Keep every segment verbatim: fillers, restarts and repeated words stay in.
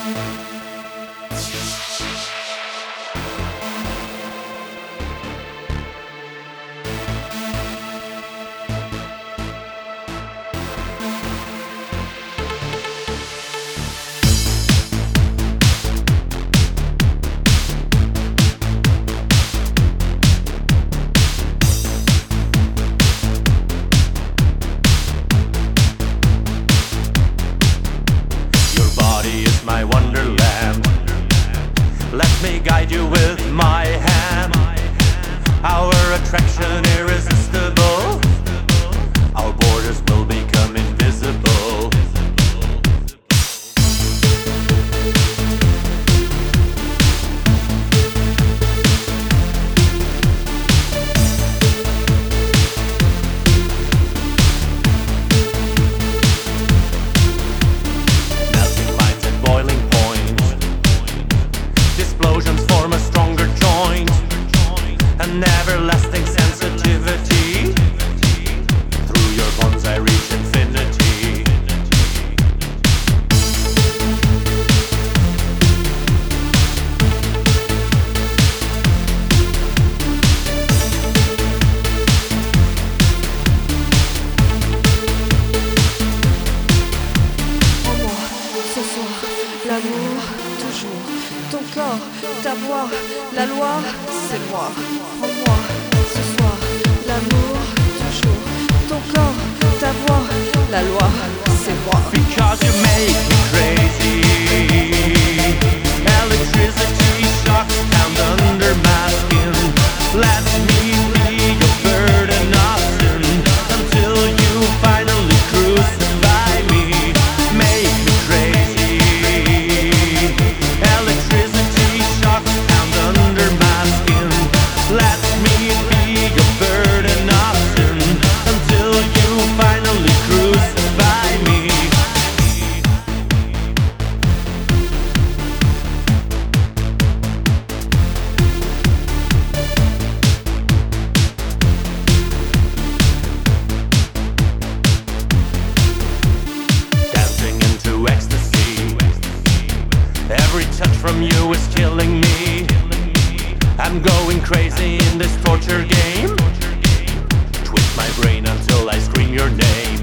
My wonderland. Let me guide you with my hand. Our attraction irresistible. Our borders will become invisible. Explosions form a stronger joint, an everlasting sensitivity. Through your bonds I reach infinity. En moi, ce soir, l'amour, toujours. Ton corps, ta voix, la loi, c'est moi. En moi, ce soir, l'amour, toujours. Ton corps, ta voix, la loi, c'est moi. Because you make me crazy. Electricity shocks down under my skin. Let me be your burden of sin until you finally crucify me. Make me crazy. Electricity shocks down under my skin. Let me be your burden of sin until you finally crucify me. Dancing into ecstasy. Every touch from you is killing me. I'm going crazy in this torture game. Twist my brain until I scream your name.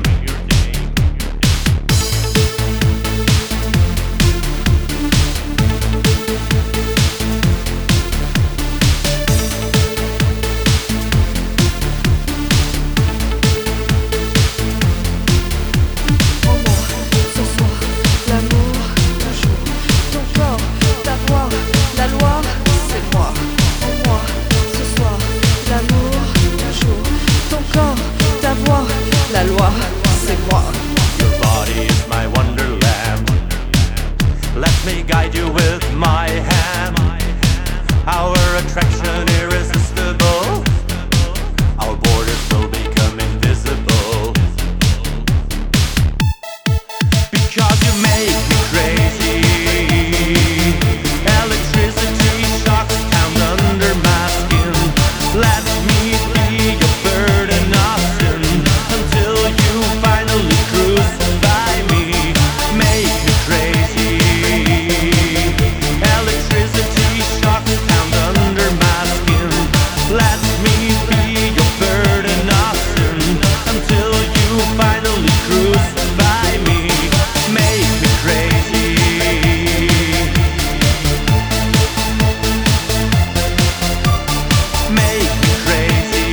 En moi, ce soir, l'amour, toujours. Ton corps, ta voix, la loi, c'est moi. En moi, ce soir, l'amour, toujours. Ton corps, ta voix, la loi, c'est moi. Your body is my wonderland. Let me guide you with my hand. Our attraction irresistible. Our borders will become invisible. Because you make me crazy. Electricity shocks down under my skin. Let me be your burden of sin until you finally crucify me. Make me crazy. Electricity shocks down under my skin. Let me be your burden of sin until you finally crucify me. Make me crazy. Make me crazy.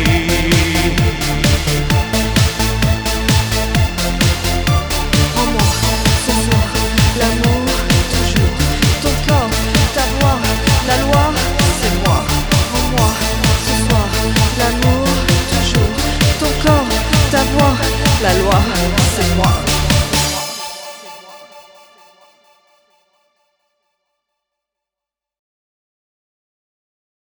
En moi, ce soir, l'amour, toujours. Ton corps, ta voix, la loi, c'est moi. En moi, ce soir, l'amour, toujours. Ton corps, ta voix, la loi, c'est moi.